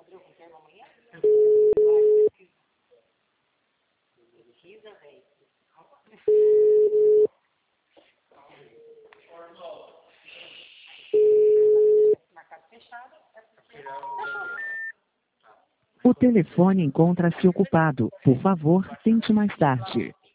O telefone encontra-se ocupado. Por favor, tente mais tarde.